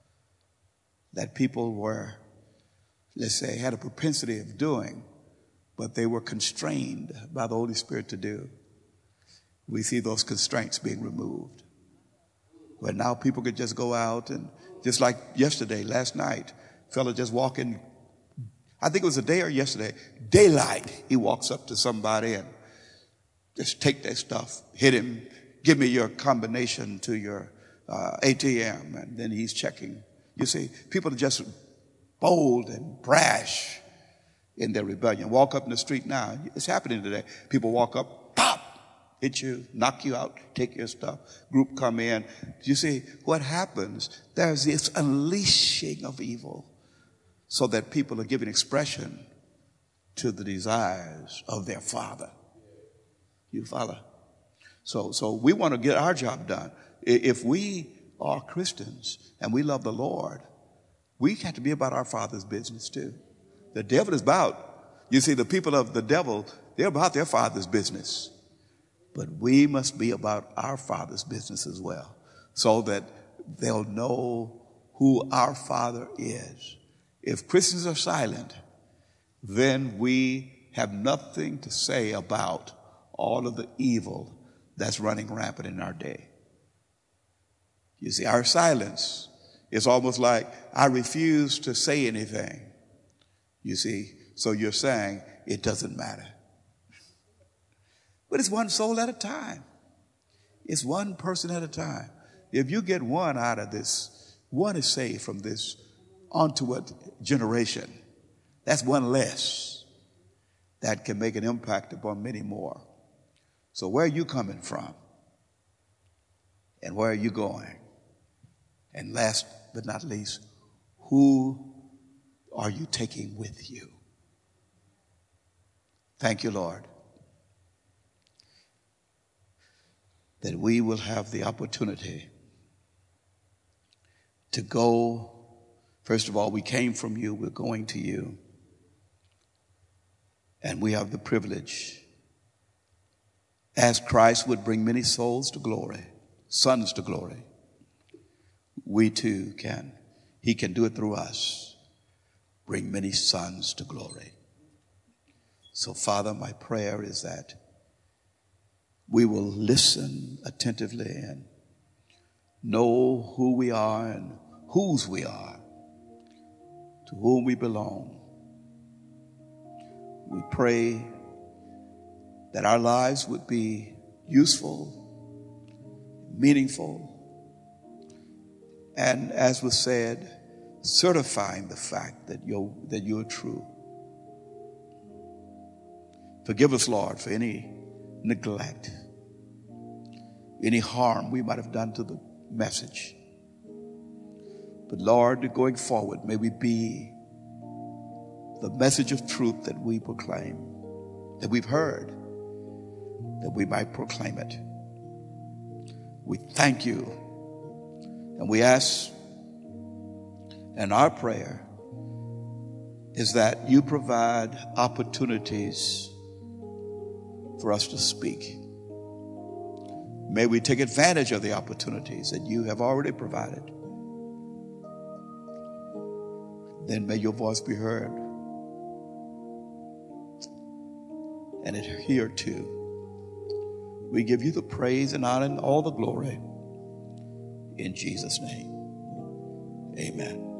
that people were, let's say, had a propensity of doing, but they were constrained by the Holy Spirit to do. We see those constraints being removed. Where now people could just go out and, just like last night, fella just walking, I think it was a day or yesterday, daylight, he walks up to somebody and just take their stuff, hit him, give me your combination to your ATM, and then he's checking. You see, people are just bold and brash in their rebellion. Walk up in the street now. It's happening today. People walk up, pop, hit you, knock you out, take your stuff. Group come in. You see, what happens, there's this unleashing of evil so that people are giving expression to the desires of their father. You follow? So we want to get our job done. If we are Christians and we love the Lord, we have to be about our Father's business too. The devil is about, you see, the people of the devil, they're about their Father's business. But we must be about our Father's business as well, so that they'll know who our Father is. If Christians are silent, then we have nothing to say about all of the evil that's running rampant in our day. You see, our silence is almost like, I refuse to say anything. You see, so you're saying it doesn't matter. But it's one soul at a time. It's one person at a time. If you get one out of this, one is saved from this onto a generation. That's one less that can make an impact upon many more. So where are you coming from? And where are you going? And last but not least, who are you taking with you? Thank you, Lord, that we will have the opportunity to go. First of all, we came from you, we're going to you. And we have the privilege, as Christ would bring many souls to glory, sons to glory, we too can. He can do it through us, bring many sons to glory. So, Father, my prayer is that we will listen attentively and know who we are and whose we are, to whom we belong. We pray that our lives would be useful, meaningful, and, as was said, certifying the fact that you're true. Forgive us, Lord, for any neglect, any harm we might have done to the message. But Lord, going forward, may we be the message of truth that we proclaim, that we've heard, that we might proclaim it. We thank you, and we ask, and our prayer is that you provide opportunities for us to speak. May we take advantage of the opportunities that you have already provided. Then may your voice be heard and adhered to. We give you the praise and honor and all the glory. In Jesus' name, amen.